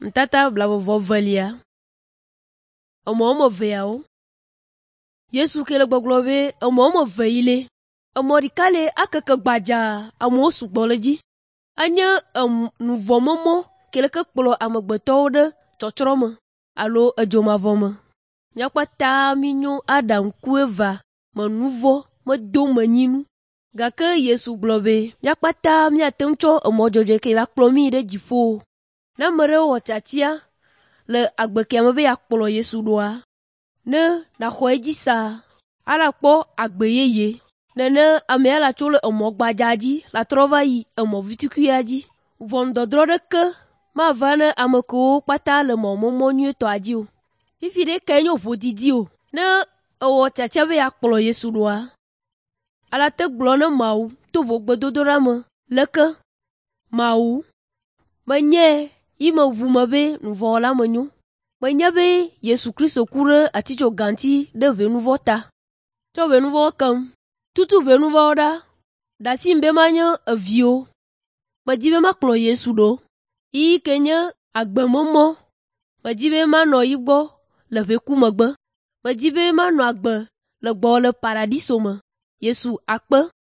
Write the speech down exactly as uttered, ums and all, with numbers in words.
Ntata blavovo velia. Omo omo veao. Yesu kele gboglobe omo omo veile. Omo rikale akeke gbaja amo sugboloji. Anya um nuvo momo kele ke kplo amegbeto de tsotrome. Alo ejomavome. Nyakpata minyo adam kueva me nuvo me do menyinu. Gake Yesu globe. Nyakpata miatemcho omo jojo ke la kplo mi de jipo. Na mere wo chatia le agbeke amebe ya kplo Yesu doa. Ne na khoeji sa ala kpo agbe yeye. Nene ame ala chole omo gbajaji la trova yi omo vitikuyaji. Vondodro de ke ma vane ameko pata le mo momo nye to aji o. Ifi de kenyo vodidi o. Ne wo chatia be ya kplo Yesu doa. Ala te glone mau to vogbe dodora me leke mau menye Ime vume be nuvo la menyo. Menye be Yesu Kristo kure aticho ganti de venuvo ta. Cho venuvo kam. Tutu venuvo da. Da simbe manye evio. Majibe maklo Yesu do. I kenye agbe momo. Majibe mano igbo le veku megbe. Majibe mano agbe le gbo le paradiso me. Yesu akpe.